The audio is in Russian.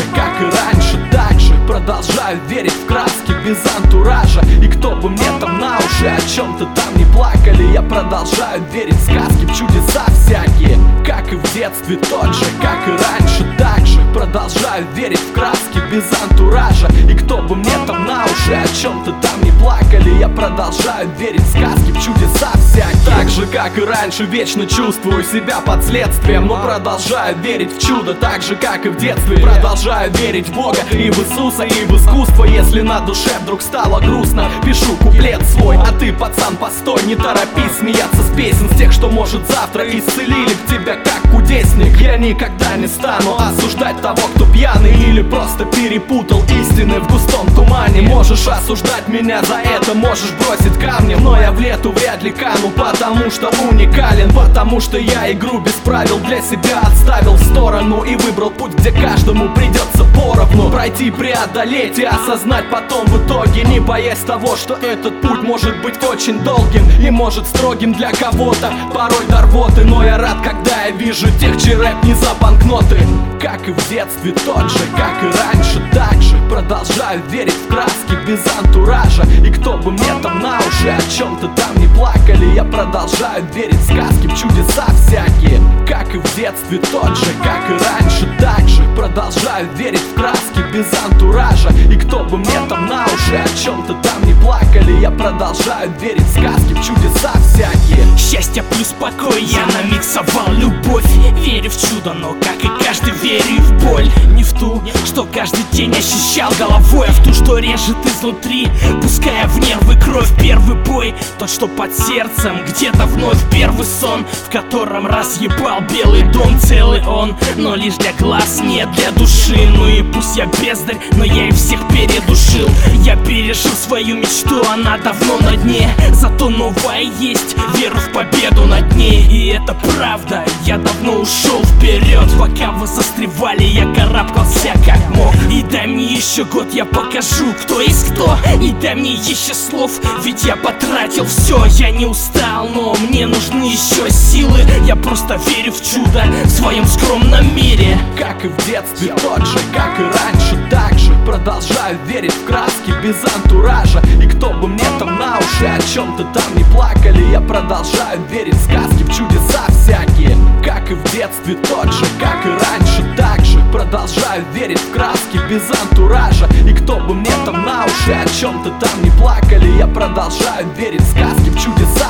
как и раньше, так же продолжаю верить в краски без антуража. И кто бы мне там на уши о чем-то там не плакали, я продолжаю верить в сказки, в чудеса всякие. Как и в детстве, тот же, как и раньше, так же продолжаю верить в краски без антуража. И кто бы мне там на уши о чем-то там не плакали, я продолжаю верить в сказки, в чудеса всякие. Так же, как и раньше, вечно чувствую себя под следствием, но продолжаю верить в чудо, так же, как и в детстве. Продолжаю верить в Бога и в Иисуса, и в искусство. Если на душе вдруг стало грустно, пишу куплет свой. А ты, пацан, постой, не торопись смеяться с песен, с тех, что, может, завтра исцелили б тебя как кудесник. Я никогда не стану осуждать того, кто пьяный или просто перепутал истины в густом тумане. Можешь осуждать меня за это, можешь бросить камнем, но я в лету вряд ли кану, потому что уникален. Потому что я игру без правил для себя отставил в сторону и выбрал путь, где каждому придется поровну пройти, преодолеть и осознать потом в итоге, не боясь того, что этот путь может быть очень долгим и может строгим для кого-то, порой до рвоты. Но я рад, когда я вижу тех, чей рэп не за банкноты. Как и в детстве, тот же, как и раньше, так же продолжаю верить в краски без антуража. И кто бы мне там на уши о чем-то там не плакали, я продолжаю верить в сказки, в чудеса всякие. Как и в детстве, тот же, как и раньше, так же продолжаю верить в краски без антуража. И кто бы мне там на уши о чем-то там не плакали, я продолжаю верить в сказки, в чудеса всякие. Счастье плюс покой, я намиксовал любовь. Верю в чудо, но как и каждый верю в боль. Не в ту, что каждый день ощущал головой, а в ту, что режет изнутри, пуская в нервы кровь. Первый бой, тот, что под сердцем, где-то вновь первый сон, в котором разъебал белый дом. Целый он, но лишь для глаз, не для души. Ну и пусть я бездарь, но я и всех передушил. Я пережил свою мечту, она давно на дне, зато новая есть, веру в победу над ней. И это правда, я давно ушел вперед. Пока вы застревали, я карабкался как мог. И дай мне еще год, я покажу, кто есть кто. И дай мне еще слов, ведь я потратил все. Я не устал, но мне нужны еще силы. Я просто верю в чудо в своем скромном мире. Как и в детстве, тот же, как и раньше, так же продолжаю верить в краски без антуража. И кто бы мне там на уши о чем-то там не плакали, я продолжаю верить в сказки, в чудеса всякие. Как и в детстве, тот же, как и раньше, так же продолжаю верить в краски без антуража. И кто бы мне там на уши о чем-то там не плакали, я продолжаю верить в сказки, в чудеса